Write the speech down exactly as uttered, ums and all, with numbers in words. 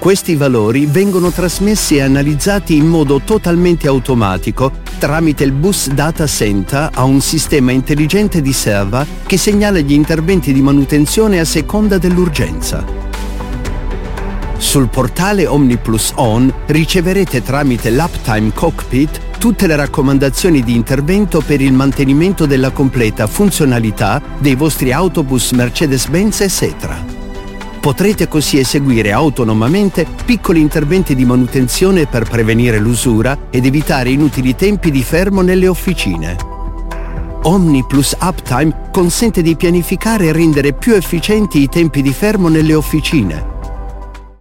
Questi valori vengono trasmessi e analizzati in modo totalmente automatico tramite il Bus Data Center a un sistema intelligente di server che segnala gli interventi di manutenzione a seconda dell'urgenza. Sul portale OmniPlus On riceverete tramite l'Uptime Cockpit tutte le raccomandazioni di intervento per il mantenimento della completa funzionalità dei vostri autobus Mercedes-Benz e Setra. Potrete così eseguire autonomamente piccoli interventi di manutenzione per prevenire l'usura ed evitare inutili tempi di fermo nelle officine. OmniPlus Uptime consente di pianificare e rendere più efficienti i tempi di fermo nelle officine.